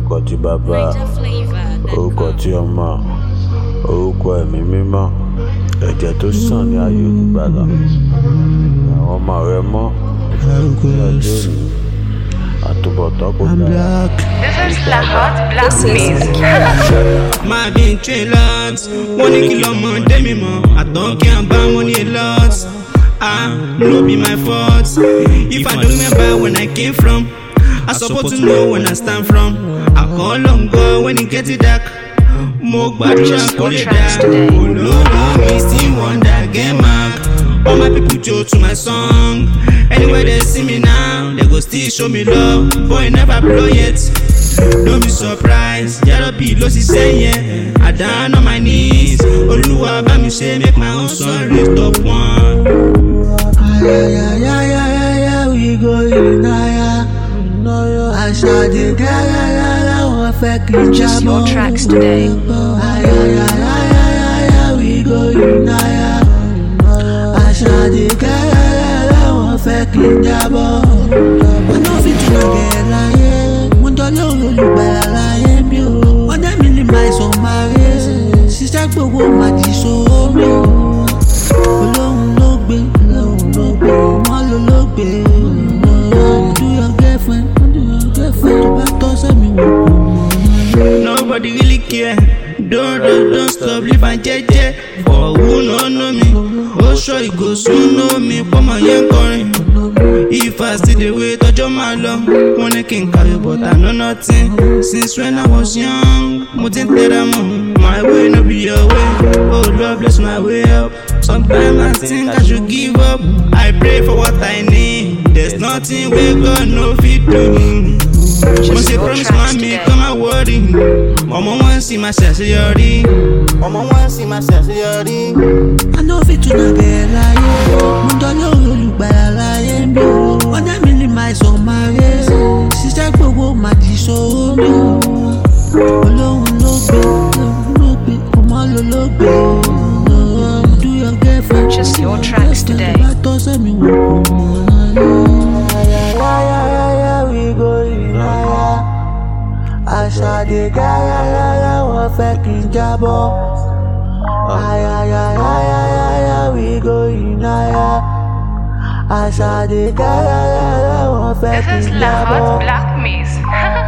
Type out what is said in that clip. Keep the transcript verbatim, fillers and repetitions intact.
orúkọ tí bàbá, orúkọ tí ọmọ, orúkọ ẹ̀mí mímọ́, ẹ̀jẹ̀ tó sàn ní ayé olùgbàlà. Àwọn ọmọ rẹ mọ́ ní ọjọ́ òní, àtúbọ̀tán kò dára. This is La Hot Black Music. My being trailers, one kilo more, demi more. I don't care about money a lot. Ah, no be my fault. If I don't remember when I came from, I supposed to know when I stand from. I call on God when it gets dark. Mo gbàdúrà kò lè dá. Olóró mi still wonder get mark. All my people join to my song. Anywhere they see me now, they go still show me love. Boy never blow yet. Don't be surprised. Yàrá bí ló sì sẹ́yìn. I down on my knees. Olúwa bá mi ṣe make my own son raise top one. Ayayayayaya, we go unaya. Aṣáájú gáyàyàyà, wọ́n fẹ́ kí n Just your jábọ́. tracks today. Ayayayayaya, we go unaya. Aṣáájú gáyàyàyà, wọ́n fẹ́ kí n jábọ́. Wọ́n náà fi tún àgẹ̀ láyé. Mo dọ́lé olùgbàlà láyé mi o. Wọ́n dẹ́ mi ní máa sọ máa rí. Ṣiṣẹ́ gbogbo máa di sóò mi o. Olóhùn ló gbé, olóhùn ló gbé, ọmọ ló ló gbé. Do your girlfriend, do your girlfriend, tó bá tọ́ sẹ́mi wò. Nobody really care. Don't, don't, don't stop, live and jeje. For who no know me, oh sure you go soon know me. Put my young coin. If I still the way, touch my love. Money can carry, but I know nothing. Since when I was young, mo tin tell my way no be your way. Oh Lord, bless my way up. Sometimes I think I should give up. I pray for what I need. There's nothing we God no fit do. Mo ṣe promise mami come and worry. Ọmọ wọn sì máa ṣàṣeyọrí. Ọmọ wọn sì máa ṣàṣeyọrí. I know fit to nàgẹ̀ láyé. Mo dọ́lé olùgbàlà láyé mi o. Wọ́n dẹ́ mi ní máa sọ máa rí. Ṣiṣẹ́ gbogbo máa di sóò mi o. Olóhùn ló gbé, olóhùn ló gbé, ọmọ ló ló gbé. Do your girlfriend. Just your tracks today. Tó bá tọ́ sẹ́mi wò. Ayayayaya, we go unaya. Aṣáájú gáyàyàyà, wọ́n fẹ́ kí n jábọ́. Ayayayayaya, we go unaya. Aṣáájú gáyàyàyà, wọ́n fẹ́ kí This n is La jábọ́. Hot Black Music.